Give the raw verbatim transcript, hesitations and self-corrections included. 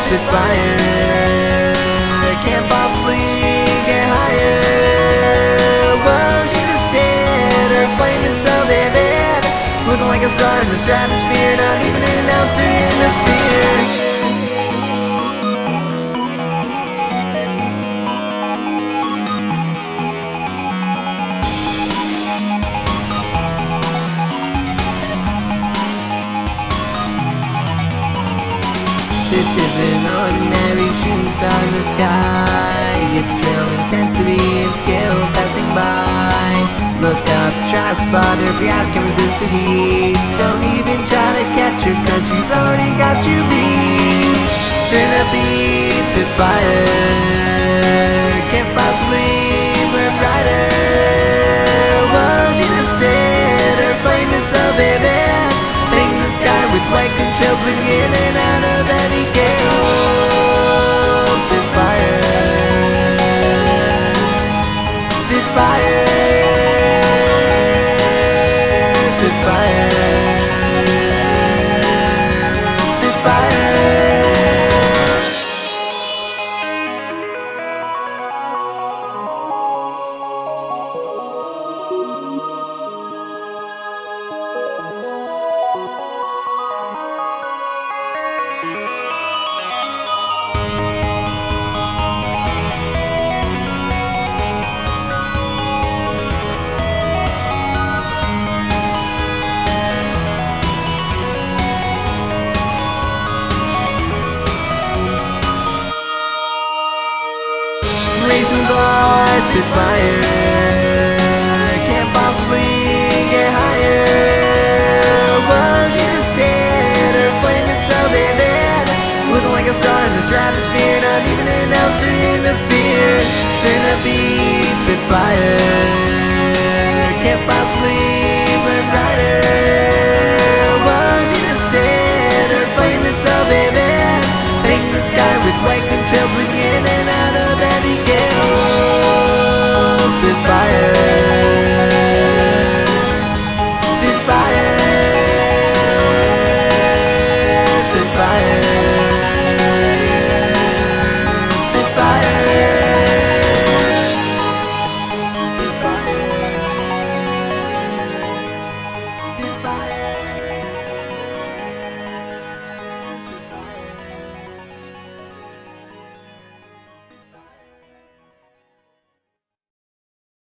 Spitfire can't possibly get higher. Well, she just did, her flame is so vivid, looking like a star in the stratosphere, not even an ounce to interfere. This isn't ordinary shooting star in the sky. It's real intensity and skill passing by. Look up, try to spot her, if your eyes can resist the heat. Don't even try to catch her, cause she's already got you beat. Turn up the Spitfire, can't possibly burn brighter. Well, she just did, her flame is so vivid, painting the sky with white contrails, moving in and out of any gale. Spitfire, Spitfire, Spitfire, Spitfire. Racing bar, Spitfire can't possibly get higher. Well, she just did, her flame is so vivid, looking like a star in the stratosphere, not even an ounce to interfere. Turn up the Spitfire.